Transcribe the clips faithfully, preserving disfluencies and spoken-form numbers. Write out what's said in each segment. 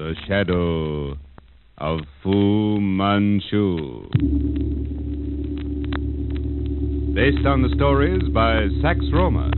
The Shadow of Fu Manchu. Based on the stories by Sax Roma.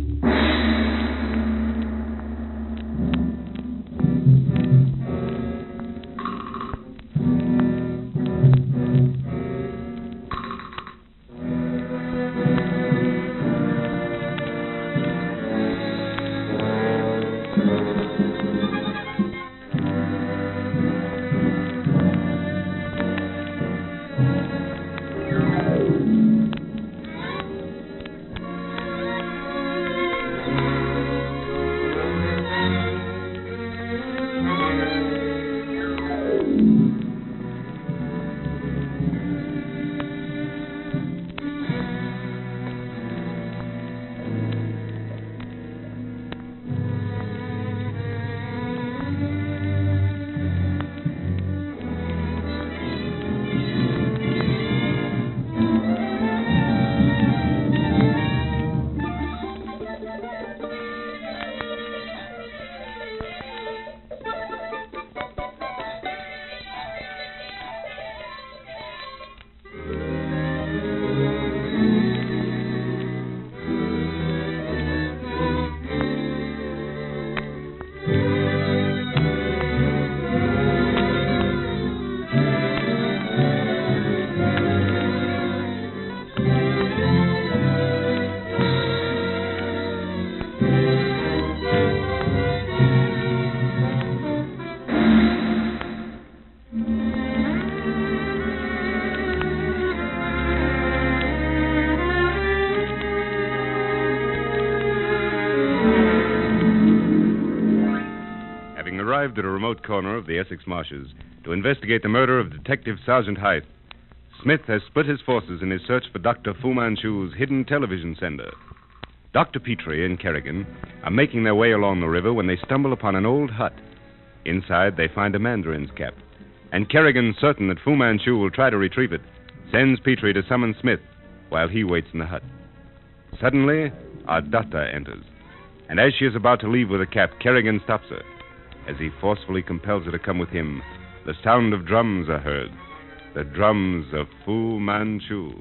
Arrived at a remote corner of the Essex marshes to investigate the murder of Detective Sergeant Hythe, Smith has split his forces in his search for Doctor Fu Manchu's hidden television sender. Doctor Petrie and Kerrigan are making their way along the river when they stumble upon an old hut. Inside, they find a mandarin's cap, and Kerrigan, certain that Fu Manchu will try to retrieve it, sends Petrie to summon Smith while he waits in the hut. Suddenly, Ardata enters, and as she is about to leave with the cap, Kerrigan stops her. As he forcefully compels her to come with him, the sound of drums are heard. The drums of Fu Manchu.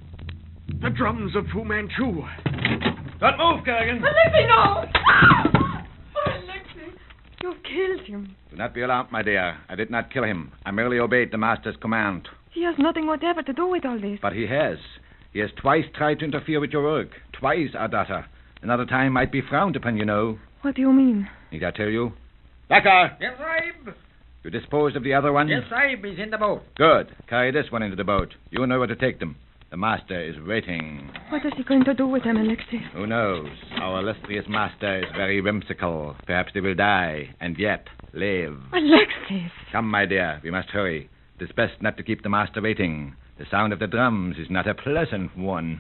The drums of Fu Manchu. Don't move, Kerrigan. Alexei, no! Ah! Oh, Alexei, you've killed him. Do not be alarmed, my dear. I did not kill him. I merely obeyed the master's command. He has nothing whatever to do with all this. But he has. He has twice tried to interfere with your work. Twice, Ardata. Another time might be frowned upon, you know. What do you mean? Need I tell you? Becca! Yes, Sahib. You disposed of the other one? Yes, Sahib. He's in the boat. Good. Carry this one into the boat. You know where to take them. The master is waiting. What is he going to do with them, Alexei? Who knows? Our illustrious master is very whimsical. Perhaps they will die, and yet live. Alexei! Come, my dear. We must hurry. It is best not to keep the master waiting. The sound of the drums is not a pleasant one.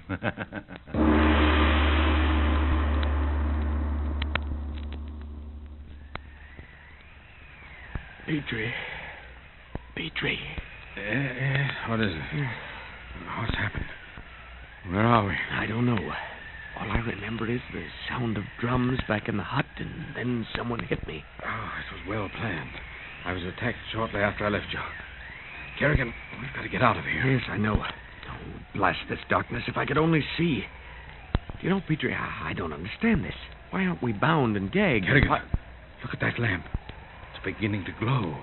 Petrie. Petrie. Uh, what is it? What's happened? Where are we? I don't know. All I remember is the sound of drums back in the hut, and then someone hit me. Oh, it was well planned. I was attacked shortly after I left you. Kerrigan, we've got to get out of here. Yes, I know. Oh, blast this darkness, if I could only see. You know, Petrie, I, I don't understand this. Why aren't we bound and gagged? Kerrigan, Why... look at that lamp. It's beginning to glow.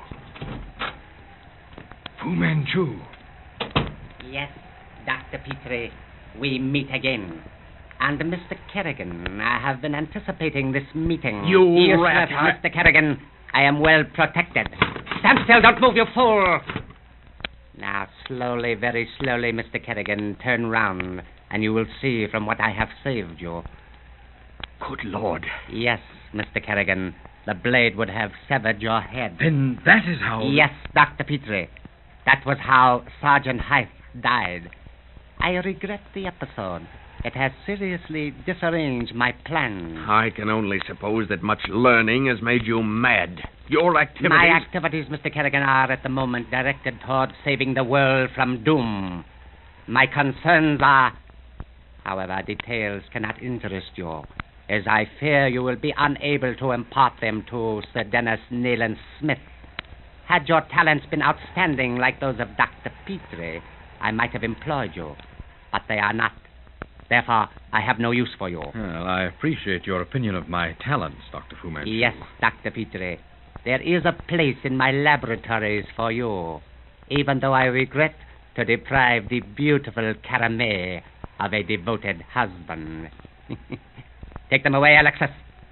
Fu Manchu. Yes, Doctor Petrie, we meet again. And Mister Kerrigan, I have been anticipating this meeting. You Yes, rat! sir, Mister Kerrigan, I am well protected. Stand still, don't move, you fool! Now, slowly, very slowly, Mister Kerrigan, turn round, and you will see from what I have saved you. Good Lord. Yes, Mister Kerrigan, the blade would have severed your head. Then that is how... Yes, Doctor Petrie. That was how Sergeant Hythe died. I regret the episode. It has seriously disarranged my plans. I can only suppose that much learning has made you mad. Your activities... My activities, Mister Kerrigan, are at the moment directed toward saving the world from doom. My concerns are... However, details cannot interest you, as I fear you will be unable to impart them to Sir Dennis Nayland Smith, Had your talents been outstanding like those of Doctor Petrie, I might have employed you. But they are not. Therefore, I have no use for you. Well, I appreciate your opinion of my talents, Doctor Fu Manchu. Yes, Doctor Petrie. There is a place in my laboratories for you, even though I regret to deprive the beautiful Caramel of a devoted husband. Take them away, Alexis.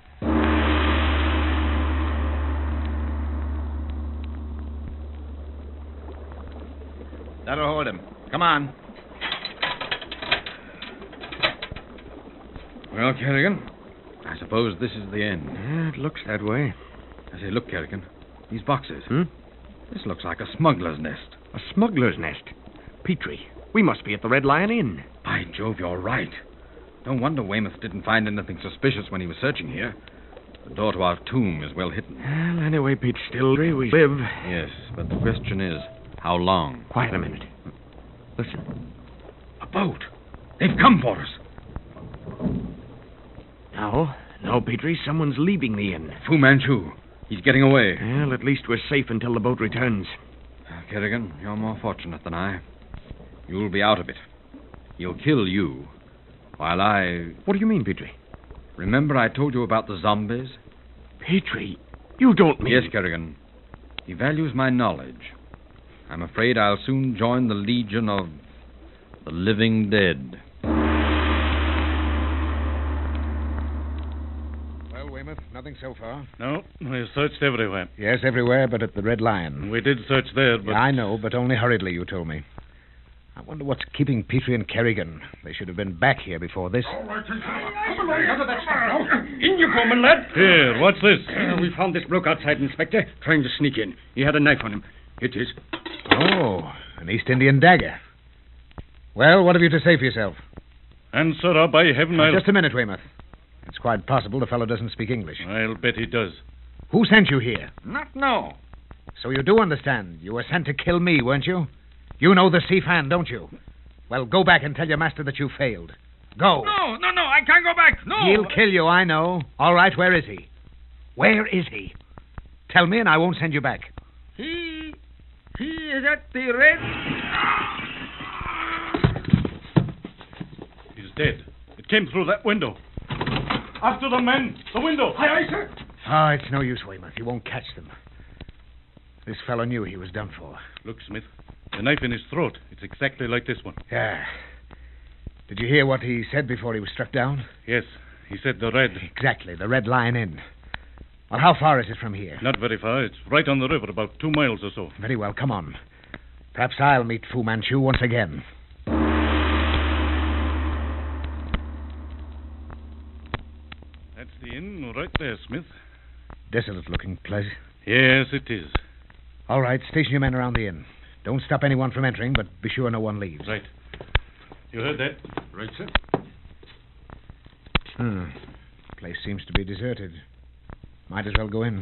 That'll hold him. Come on. Well, Kerrigan, I suppose this is the end. Yeah, it looks that way. I say, look, Kerrigan, these boxes. Hmm? This looks like a smuggler's nest. A smuggler's nest. Petrie, we must be at the Red Lion Inn. By Jove, you're right. No wonder Weymouth didn't find anything suspicious when he was searching here. The door to our tomb is well hidden. Well, anyway, Pete Stillbury, we live. Yes, but the question is, how long? Quiet a minute. Listen. A boat. They've come for us. No, no, Petrie, someone's leaving the inn. Fu Manchu. He's getting away. Well, at least we're safe until the boat returns. Kerrigan, you're more fortunate than I. You'll be out of it. He'll kill you, while I... What do you mean, Petrie? Remember I told you about the zombies? Petrie, you don't mean... Yes, Kerrigan. He values my knowledge. I'm afraid I'll soon join the legion of the living dead. Well, Weymouth, nothing so far. No, we've searched everywhere. Yes, everywhere but at the Red Lion. We did search there, but... Yeah, I know, but only hurriedly, you told me. I wonder what's keeping Petrie and Kerrigan. They should have been back here before this. In you go, my lad. Here, what's this? Uh, we found this bloke outside, Inspector, trying to sneak in. He had a knife on him. It is. Oh, an East Indian dagger. Well, what have you to say for yourself? Answer up, by heaven, I'll... Just a minute, Weymouth. It's quite possible the fellow doesn't speak English. I'll bet he does. Who sent you here? Not no. So you do understand. You were sent to kill me, weren't you? You know the Sifan, don't you? Well, go back and tell your master that you failed. Go. No, no, no, I can't go back. No. He'll kill you, I know. All right, where is he? Where is he? Tell me and I won't send you back. He... he is at the Red... He's dead. It came through that window. After the men. The window. Aye, aye, sir. Oh, it's no use, Weymouth. You won't catch them. This fellow knew he was done for. Look, Smith. The knife in his throat. It's exactly like this one. Yeah. Did you hear what he said before he was struck down? Yes. He said the red. Exactly. The Red Lion Inn. Well, how far is it from here? Not very far. It's right on the river, about two miles or so. Very well. Come on. Perhaps I'll meet Fu Manchu once again. That's the inn right there, Smith. Desolate-looking place. Yes, it is. All right. Station your men around the inn. Don't stop anyone from entering, but be sure no one leaves. Right. You heard that? Right, sir. Hmm. Place seems to be deserted. Might as well go in.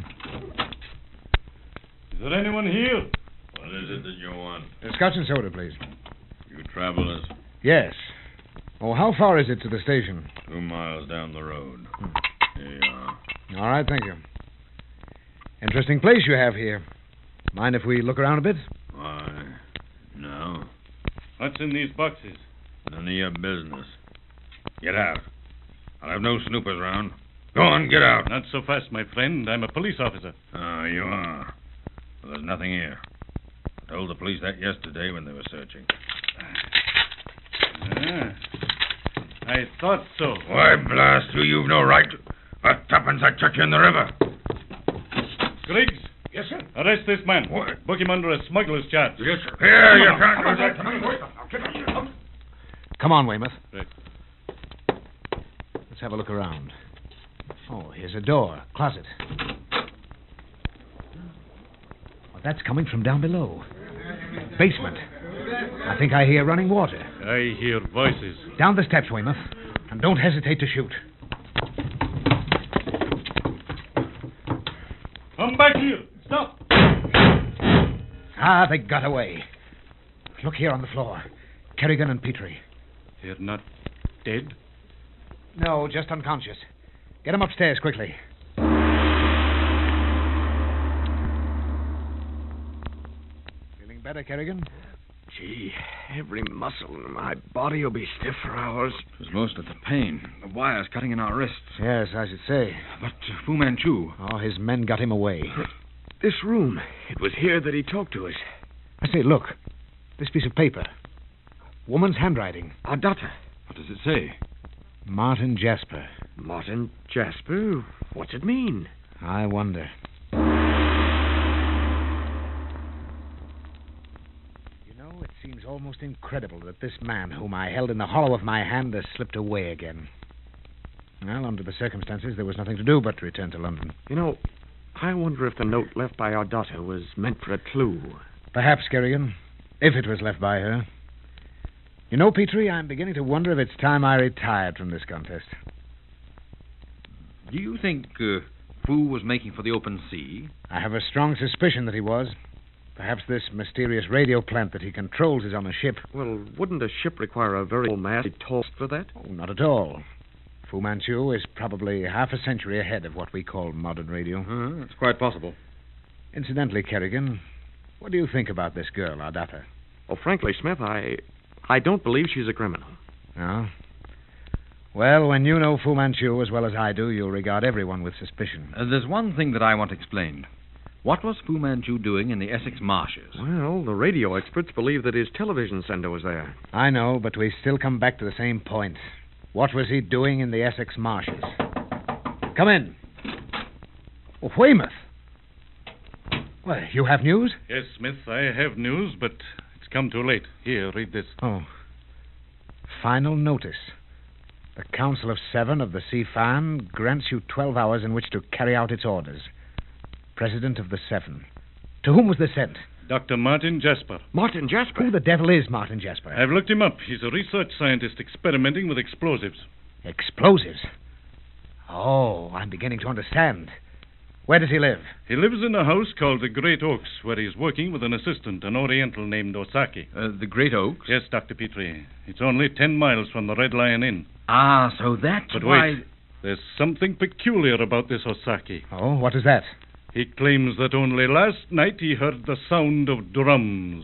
Is there anyone here? What is it that you want? Uh, scotch and soda, please. You travelers? Yes. Oh, how far is it to the station? Two miles down the road. Hmm. Here you are. All right, thank you. Interesting place you have here. Mind if we look around a bit? Why, no. What's in these boxes? None of your business. Get out. I'll have no snoopers around. Go on, get out. Not so fast, my friend. I'm a police officer. Oh, you are. Well, there's nothing here. I told the police that yesterday when they were searching. Ah, I thought so. Why, blast you, you've no right to... For tuppence, I chuck you in the river. Griggs, Yes, sir. arrest this man. What? Book him under a smuggler's charge. Yes, sir. Here, you can't do that. Come on, Weymouth. Right. Let's have a look around. Oh, here's a door. Closet. Well, that's coming from down below. Basement. I think I hear running water. I hear voices. Down the steps, Weymouth. And don't hesitate to shoot. Come back here. Stop. Ah, they got away. Look here on the floor. Kerrigan and Petrie. They're not dead? No, just unconscious. Get them upstairs quickly. better, Kerrigan? Gee, every muscle in my body will be stiff for hours. It was most of the pain. The wires cutting in our wrists. Yes, I should say. But uh, Fu Manchu... Oh, his men got him away. This room, it was here that he talked to us. I say, look. This piece of paper. Woman's handwriting. Ardata. What does it say? Martin Jasper. Martin Jasper? What's it mean? I wonder. It seems almost incredible that this man, whom I held in the hollow of my hand, has slipped away again. Well, under the circumstances, there was nothing to do but return to London. You know, I wonder if the note left by our daughter was meant for a clue. Perhaps, Kerrigan, if it was left by her. You know, Petrie, I'm beginning to wonder if it's time I retired from this contest. Do you think uh, Fu was making for the open sea? I have a strong suspicion that he was. Perhaps this mysterious radio plant that he controls is on a ship. Well, wouldn't a ship require a very old mast tall for that? Oh, not at all. Fu Manchu is probably half a century ahead of what we call modern radio. Uh, that's quite possible. Incidentally, Kerrigan, what do you think about this girl, Ardata? Oh, frankly, Smith, I... I don't believe she's a criminal. No? Well, when you know Fu Manchu as well as I do, you'll regard everyone with suspicion. Uh, there's one thing that I want explained. What was Fu Manchu doing in the Essex marshes? Well, the radio experts believe that his television sender was there. I know, but we still come back to the same point. What was he doing in the Essex marshes? Come in. Oh, Weymouth. Well, you have news? Yes, Smith, I have news, but it's come too late. Here, read this. Oh. Final notice. The Council of Seven of the Sea Fan grants you twelve hours in which to carry out its orders. President of the Seven. To whom was this sent? Doctor Martin Jasper. Martin Jasper? Who the devil is Martin Jasper? I've looked him up. He's a research scientist experimenting with explosives. Explosives? Oh, I'm beginning to understand. Where does he live? He lives in a house called the Great Oaks, where he's working with an assistant, an Oriental named Osaki. Uh, the Great Oaks? Yes, Doctor Petrie. It's only ten miles from the Red Lion Inn. Ah, so that's but why... wait. There's something peculiar about this Osaki. Oh, what is that? He claims that only last night he heard the sound of drums.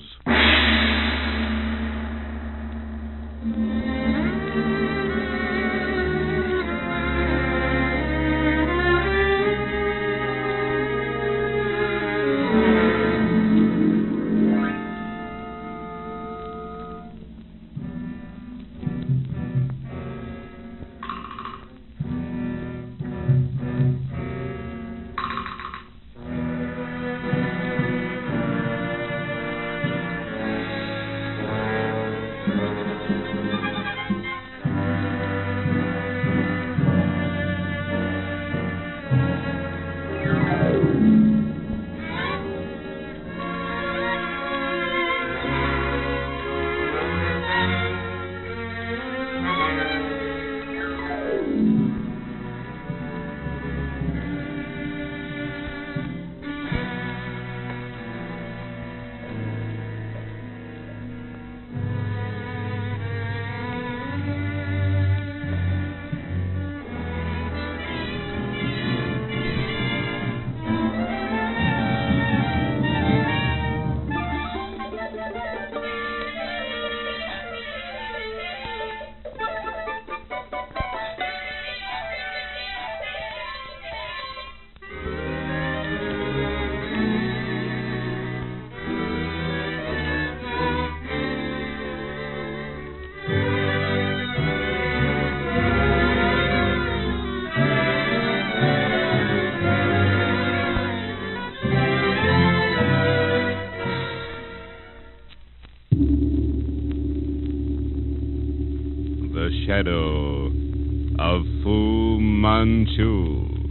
The Shadow of Fu Manchu.